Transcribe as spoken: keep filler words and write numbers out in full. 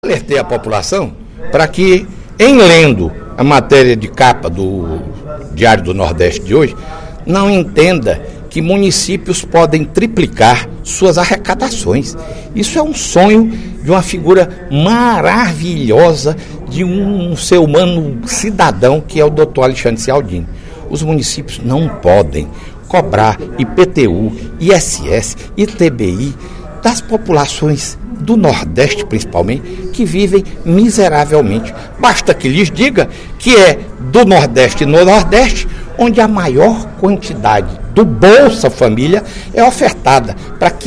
Alertei a população para que, em lendo a matéria de capa do Diário do Nordeste de hoje, não entenda que municípios podem triplicar suas arrecadações. Isso é um sonho de uma figura maravilhosa de um ser humano cidadão que é o doutor Alexandre Cialdini. Os municípios não podem cobrar I P T U, I S S, I T B I das populações do Nordeste, principalmente, que vivem miseravelmente. Basta que lhes diga que é do Nordeste e no Nordeste onde a maior quantidade do Bolsa Família é ofertada para que